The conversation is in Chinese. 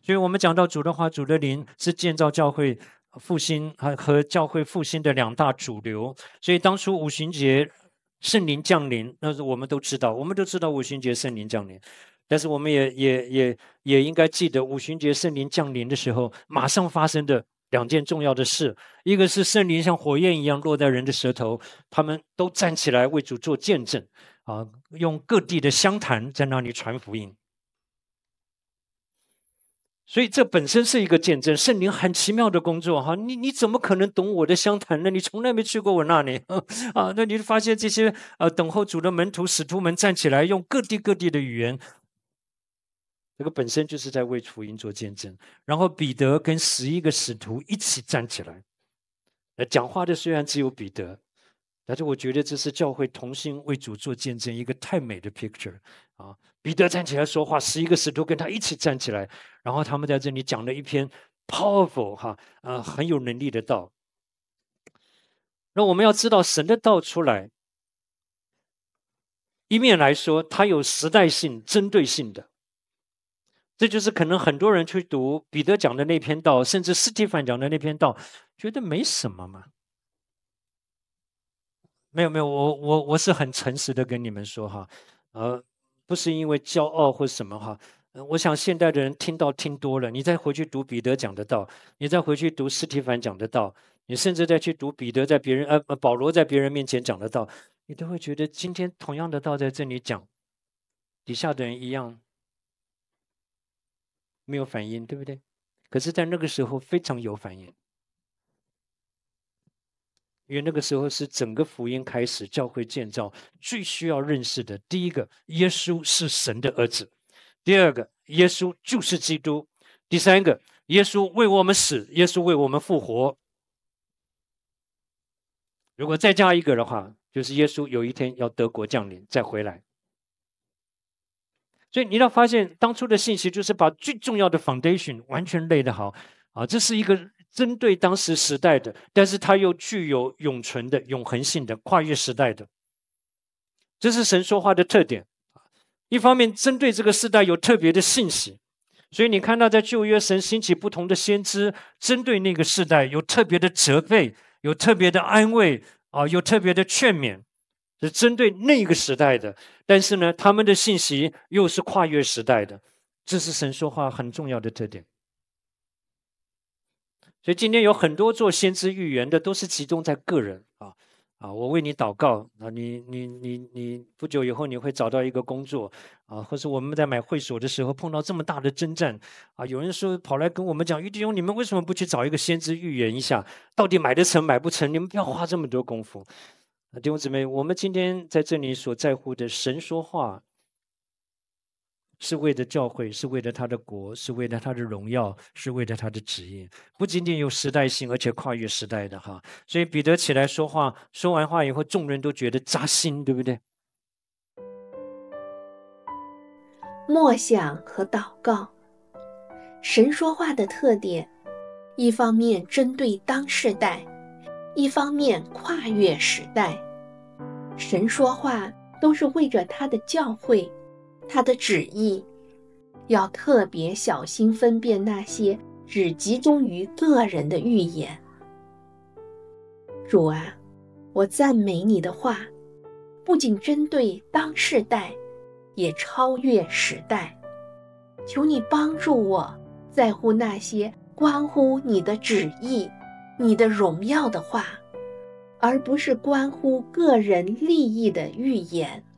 所以我们讲到主的话，主的灵是建造教会复兴和教会复兴的2大主流。所以当初五旬节圣灵降临，那是我们都知道五旬节圣灵降临，但是我们也应该记得五旬节圣灵降临的时候，马上发生的2件重要的事，一个是圣灵像火焰一样落在人的舌头，他们都站起来为主做见证用各地的乡谈在那里传福音。所以这本身是一个见证，圣灵很奇妙的工作你怎么可能懂我的乡谈呢？你从来没去过我那里那你就发现这些等候主的门徒使徒们站起来，用各地的语言，这个本身就是在为福音做见证。然后彼得跟11个使徒一起站起来，讲话的虽然只有彼得，但是我觉得这是教会同心为主做见证一个太美的 picture 彼得站起来说话，11个使徒跟他一起站起来，然后他们在这里讲了一篇 powerful 很有能力的道。那我们要知道神的道出来，一面来说它有时代性针对性的，这就是可能很多人去读彼得讲的那篇道，甚至司提反讲的那篇道，觉得没什么嘛。没有，我是很诚实的跟你们说不是因为骄傲或什么我想现代的人听多了，你再回去读彼得讲的道，你再回去读司提反讲的道，你甚至再去读保罗在别人面前讲的道，你都会觉得今天同样的道在这里讲，底下的人一样没有反应，对不对？可是在那个时候非常有反应，因为那个时候是整个福音开始，教会建造最需要认识的，第一个，耶稣是神的儿子；第二个，耶稣就是基督；第三个，耶稣为我们死，耶稣为我们复活。如果再加一个的话，就是耶稣有一天要得国降临再回来。所以你要发现当初的信息就是把最重要的 foundation 完全垒得好这是一个针对当时时代的，但是它又具有永存的永恒性的跨越时代的，这是神说话的特点。一方面针对这个时代有特别的信息，所以你看到在旧约神兴起不同的先知，针对那个时代有特别的责备，有特别的安慰有特别的劝勉，是针对那个时代的，但是呢他们的信息又是跨越时代的，这是神说话很重要的特点。所以今天有很多做先知预言的都是集中在个人我为你祷告你不久以后你会找到一个工作或是我们在买会所的时候碰到这么大的征战有人说跑来跟我们讲，于弟兄，你们为什么不去找一个先知预言一下，到底买得成买不成？你们不要花这么多功夫。弟兄姊妹，我们今天在这里所在乎的神说话，是为了教会，是为了他的国，是为了他的荣耀，是为了他的旨意，不仅仅有时代性，而且跨越时代的所以彼得起来说话，说完话以后，众人都觉得扎心，对不对？ 默想和祷告，神说话的特点，一方面针对当世代，一方面跨越时代。神说话都是为着他的教会，他的旨意，要特别小心分辨那些只集中于个人的预言。主啊，我赞美你的话，不仅针对当世代，也超越时代。求你帮助我，在乎那些关乎你的旨意、你的荣耀的话，而不是关乎个人利益的预言。